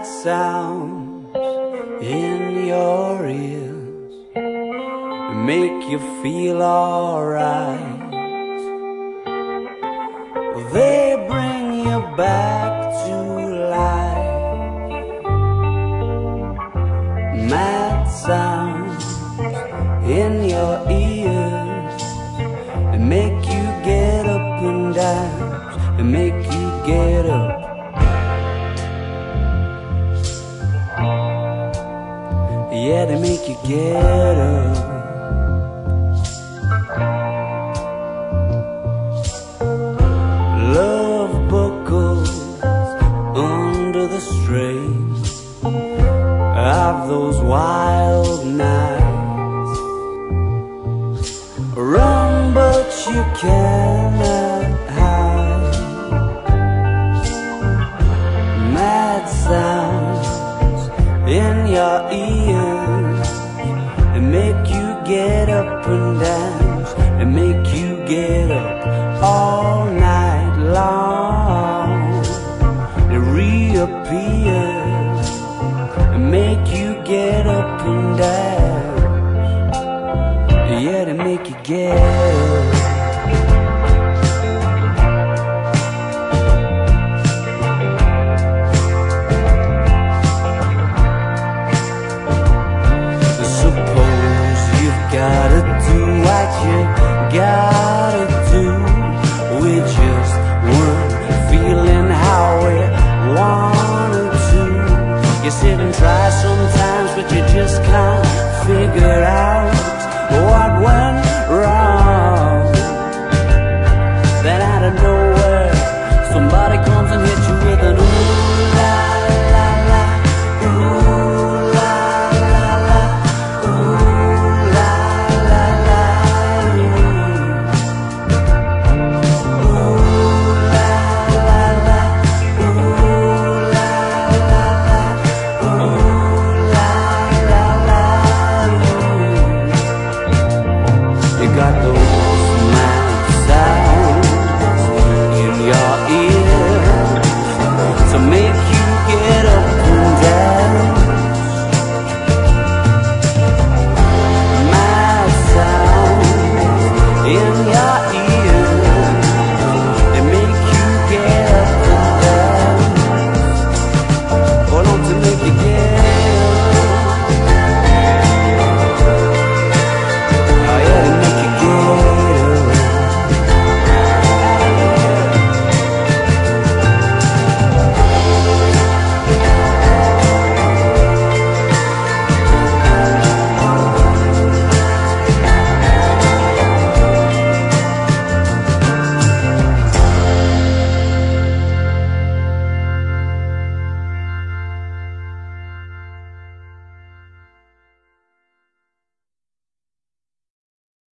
sounds in your ears make you feel alright. They bring you back to life. Mad sounds in your ears, they make you get up and dance, they make you get up. Yeah, they make you get up. Love buckles under the strain of those wild nights. Run, but you cannot hide. Mad sounds in your ears, they make you get up and dance, they make you get up all night long. They reappear, they make you get up and dance. Yeah, they make you get up. Gotta do what you gotta do. We just weren't feeling how we wanted to. You sit and try sometimes, but you just can't figure out